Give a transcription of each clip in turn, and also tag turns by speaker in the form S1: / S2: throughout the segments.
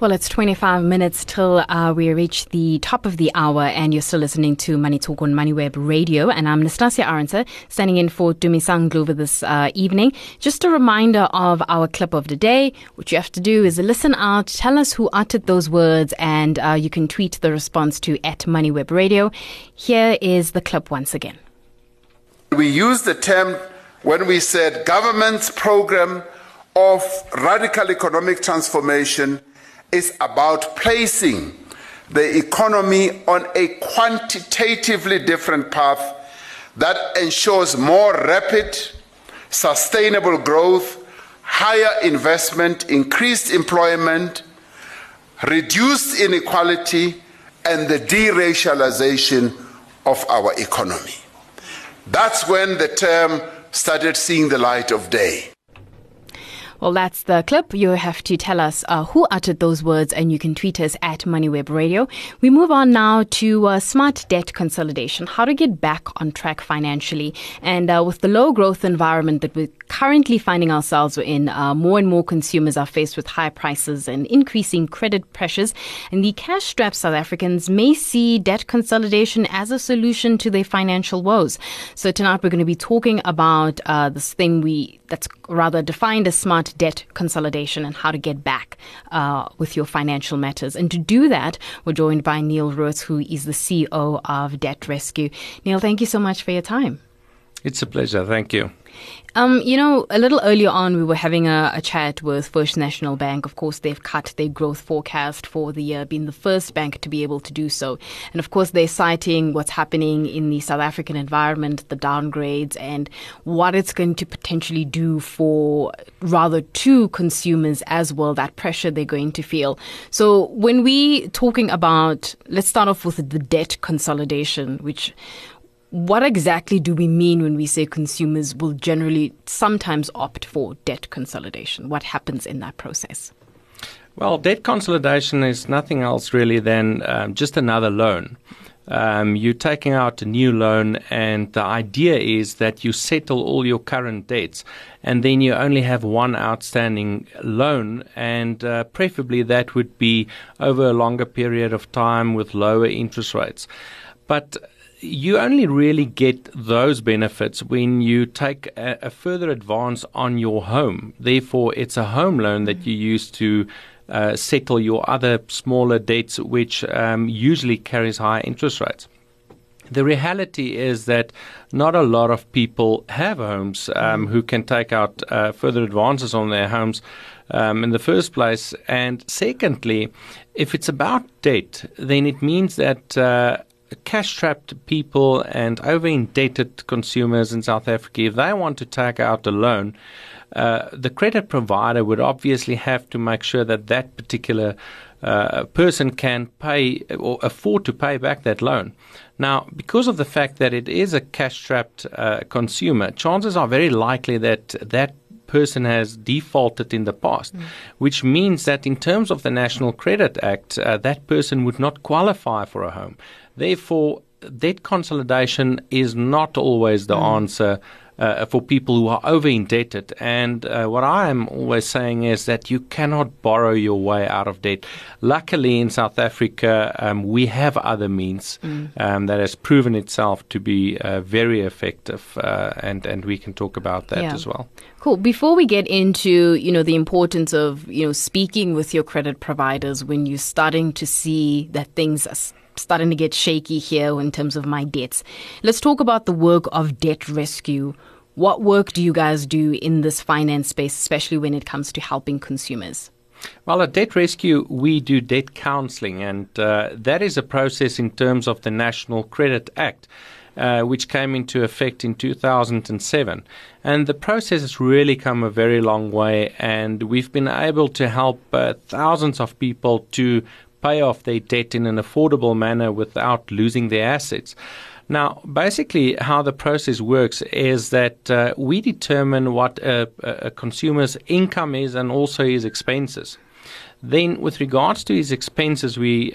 S1: Well, it's 25 minutes till we reach the top of the hour, and you're still listening to Money Talk on MoneyWeb Radio. And I'm Nastasia Arendse, standing in for Dumisang Glover this evening. Just a reminder of our clip of the day. What you have to do is listen out, tell us who uttered those words, and you can tweet the response to @MoneyWeb Radio. Here is the clip once again.
S2: We used the term when we said government's program of radical economic transformation is about placing the economy on a quantitatively different path that ensures more rapid, sustainable growth, higher investment, increased employment, reduced inequality, and the deracialization of our economy. That's when the term started seeing the light of day.
S1: Well, that's the clip. You have to tell us who uttered those words, and you can tweet us @MoneyWeb Radio. We move on now to smart debt consolidation, how to get back on track financially. And with the low growth environment that we're currently finding ourselves in, more and more consumers are faced with high prices and increasing credit pressures. And the cash-strapped South Africans may see debt consolidation as a solution to their financial woes. So tonight we're going to be talking about this thing that's rather defined as smart debt consolidation and how to get back with your financial matters. And to do that, we're joined by Neil Roets, who is the CEO of Debt Rescue. Neil, thank you so much for your time.
S3: It's a pleasure. Thank you.
S1: A little earlier on, we were having a chat with First National Bank. Of course, they've cut their growth forecast for the year, being the first bank to be able to do so. And of course, they're citing what's happening in the South African environment, the downgrades, and what it's going to potentially do to consumers as well, that pressure they're going to feel. So when we talking about, let's start off with the debt consolidation, what exactly do we mean when we say consumers will generally sometimes opt for debt consolidation? What happens in that process?
S3: Well, debt consolidation is nothing else really than just another loan. You're taking out a new loan, and the idea is that you settle all your current debts, and then you only have one outstanding loan, and preferably that would be over a longer period of time with lower interest rates. But you only really get those benefits when you take a further advance on your home. Therefore, it's a home loan that you use to settle your other smaller debts, which usually carries high interest rates. The reality is that not a lot of people have homes who can take out further advances on their homes in the first place. And secondly, if it's about debt, then it means that cash-strapped people and over-indebted consumers in South Africa, if they want to take out a loan, the credit provider would obviously have to make sure that that particular person can pay or afford to pay back that loan. Now, because of the fact that it is a cash-strapped consumer, chances are very likely that that person has defaulted in the past, which means that in terms of the National Credit Act, that person would not qualify for a home. Therefore, debt consolidation is not always the answer for people who are over-indebted. And what I am always saying is that you cannot borrow your way out of debt. Luckily, in South Africa, we have other means that has proven itself to be very effective, and we can talk about that as well.
S1: Cool. Before we get into, the importance of, speaking with your credit providers when you're starting to see that things are starting to get shaky here in terms of my debts, let's talk about the work of Debt Rescue. What work do you guys do in this finance space, especially when it comes to helping consumers?
S3: Well, at Debt Rescue, we do debt counseling, and that is a process in terms of the National Credit Act, which came into effect in 2007. And the process has really come a very long way, and we've been able to help thousands of people to pay off their debt in an affordable manner without losing their assets. Now, basically how the process works is that we determine what a consumer's income is and also his expenses. Then with regards to his expenses, we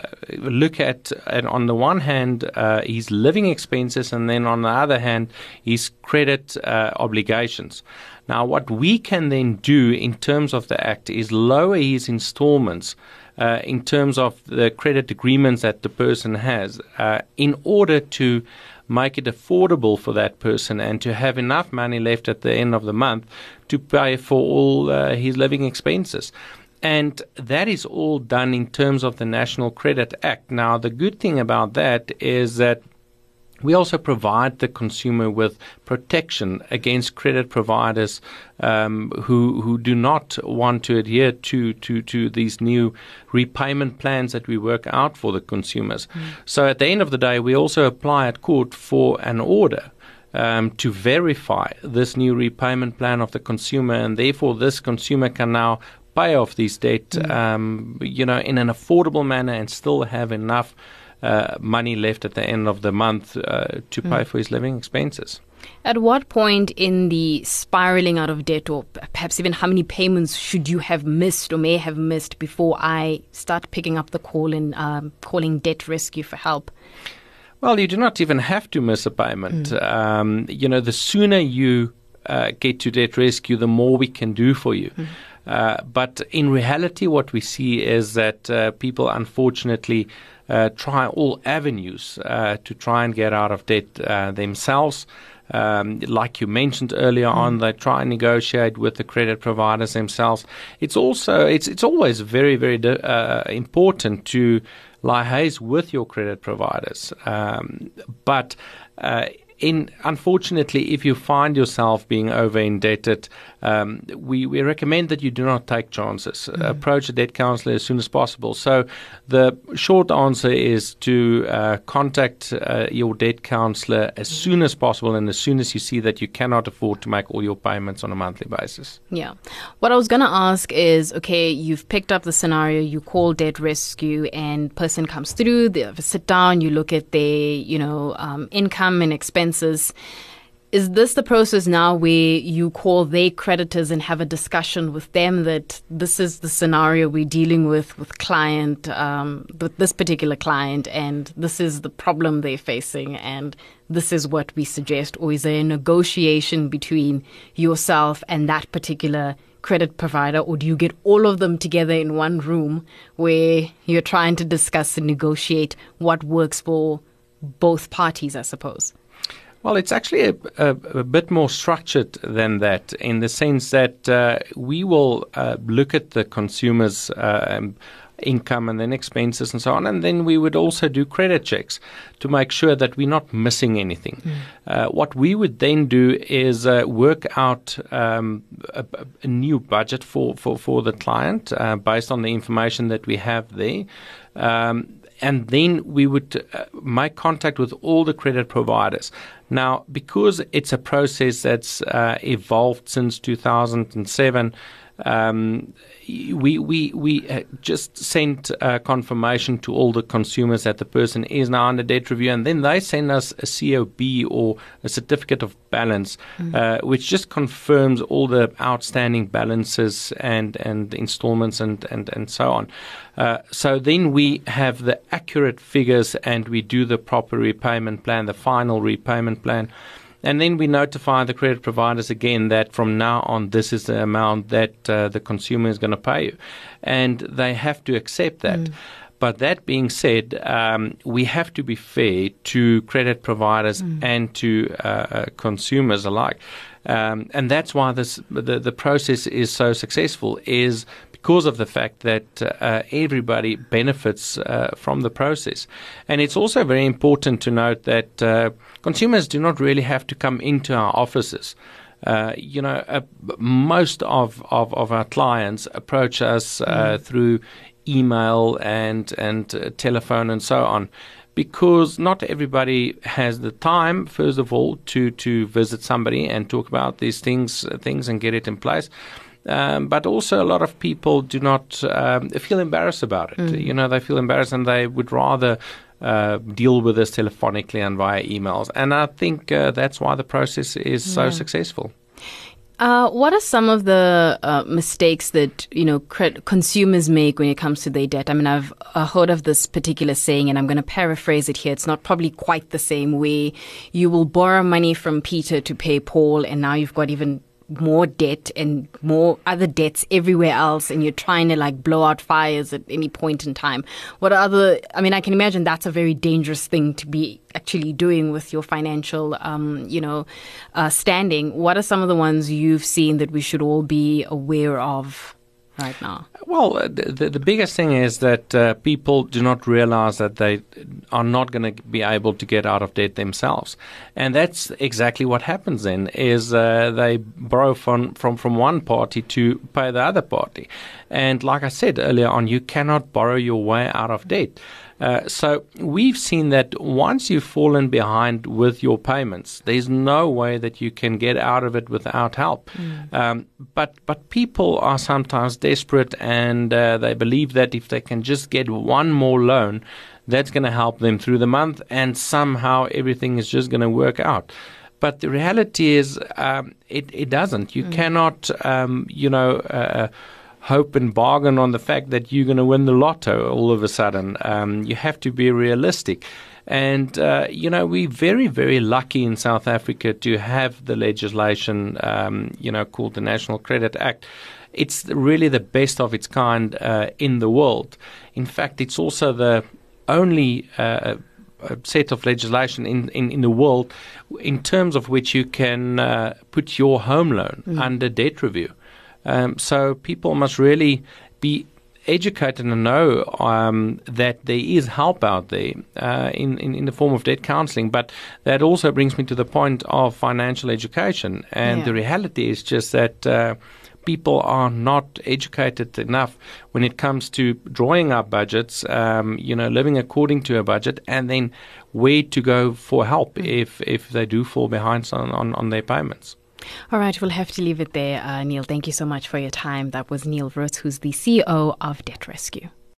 S3: look at, and on the one hand, his living expenses, and then on the other hand, his credit obligations. Now, what we can then do in terms of the Act is lower his installments in terms of the credit agreements that the person has in order to make it affordable for that person and to have enough money left at the end of the month to pay for all his living expenses. And that is all done in terms of the National Credit Act. Now, the good thing about that is that we also provide the consumer with protection against credit providers who do not want to adhere to these new repayment plans that we work out for the consumers. So at the end of the day, we also apply at court for an order to verify this new repayment plan of the consumer, and therefore this consumer can now pay off these debt, in an affordable manner and still have enough money left at the end of the month to pay for his living expenses.
S1: At what point in the spiraling out of debt, or perhaps even how many payments should you have missed or may have missed before I start picking up the call and calling Debt Rescue for help?
S3: Well, you do not even have to miss a payment. The sooner you get to Debt Rescue, the more we can do for you. But in reality, what we see is that people unfortunately try all avenues to try and get out of debt themselves. Like you mentioned earlier on, they try and negotiate with the credit providers themselves. It's also it's always very, very important to liaise with your credit providers. Unfortunately, if you find yourself being over indebted, we recommend that you do not take chances. Approach a debt counselor as soon as possible. So the short answer is to contact your debt counselor as soon as possible and as soon as you see that you cannot afford to make all your payments on a monthly basis.
S1: Yeah. What I was going to ask is, okay, you've picked up the scenario, you call Debt Rescue and person comes through, they have a sit down, you look at their, income and expenses. Is this the process now where you call their creditors and have a discussion with them that this is the scenario we're dealing with client, with this particular client, and this is the problem they're facing, and this is what we suggest? Or is there a negotiation between yourself and that particular credit provider, or do you get all of them together in one room where you're trying to discuss and negotiate what works for both parties, I suppose?
S3: Well, it's actually a bit more structured than that, in the sense that we will look at the consumer's income and then expenses and so on, and then we would also do credit checks to make sure that we're not missing anything. What we would then do is work out a new budget for the client based on the information that we have there. And then we would make contact with all the credit providers. Now, because it's a process that's evolved since 2007, we just sent confirmation to all the consumers that the person is now under debt review, and then they send us a COB or a certificate of balance, which just confirms all the outstanding balances and installments and so on. So then we have the accurate figures and we do the proper repayment plan, the final repayment plan. And then we notify the credit providers again that from now on, this is the amount that the consumer is going to pay you. And they have to accept that. But that being said, we have to be fair to credit providers and to consumers alike. And that's why the process is so successful, is because of the fact that everybody benefits from the process. And it's also very important to note that consumers do not really have to come into our offices. Most of our clients approach us through email and telephone and so on, because not everybody has the time, first of all, to visit somebody and talk about these things and get it in place. But also a lot of people do not feel embarrassed about it. They feel embarrassed and they would rather deal with this telephonically and via emails. And I think that's why the process is so successful.
S1: What are some of the mistakes that consumers make when it comes to their debt? I mean, I've heard of this particular saying, and I'm going to paraphrase it here. It's not probably quite the same way. You will borrow money from Peter to pay Paul, and now you've got even more debt and more other debts everywhere else, and you're trying to like blow out fires at any point in time. I can imagine that's a very dangerous thing to be actually doing with your financial, standing. What are some of the ones you've seen that we should all be aware of right now?
S3: Well, the biggest thing is that people do not realize that they are not going to be able to get out of debt themselves. And that's exactly what happens then, is they borrow from one party to pay the other party. And like I said earlier on, you cannot borrow your way out of debt. So we've seen that once you've fallen behind with your payments, there's no way that you can get out of it without help. But people are sometimes desperate, and they believe that if they can just get one more loan, that's going to help them through the month, and somehow everything is just going to work out. But the reality is it doesn't. You cannot, hope and bargain on the fact that you're going to win the lotto all of a sudden. You have to be realistic. And, we're very, very lucky in South Africa to have the legislation, called the National Credit Act. It's really the best of its kind in the world. In fact, it's also the only set of legislation in the world in terms of which you can put your home loan under debt review. So people must really be educated and know that there is help out there in the form of debt counseling. But that also brings me to the point of financial education. And the reality is just that people are not educated enough when it comes to drawing up budgets, living according to a budget, and then where to go for help if they do fall behind on their payments.
S1: All right, we'll have to leave it there. Neil, thank you so much for your time. That was Neil Roots, who's the CEO of Debt Rescue.